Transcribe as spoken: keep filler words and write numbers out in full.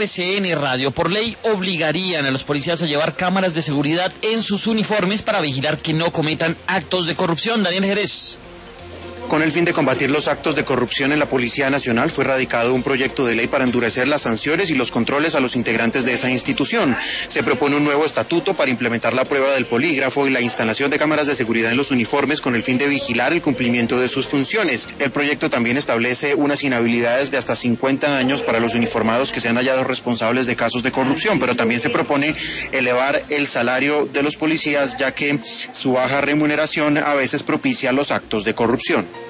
R C N Radio. Por ley obligarían a los policías a llevar cámaras de seguridad en sus uniformes para vigilar que no cometan actos de corrupción. Daniel Jerez. Con el fin de combatir los actos de corrupción en la Policía Nacional, fue radicado un proyecto de ley para endurecer las sanciones y los controles a los integrantes de esa institución. Se propone un nuevo estatuto para implementar la prueba del polígrafo y la instalación de cámaras de seguridad en los uniformes con el fin de vigilar el cumplimiento de sus funciones. El proyecto también establece unas inhabilidades de hasta cincuenta años para los uniformados que sean hallados responsables de casos de corrupción, pero también se propone elevar el salario de los policías, ya que su baja remuneración a veces propicia los actos de corrupción.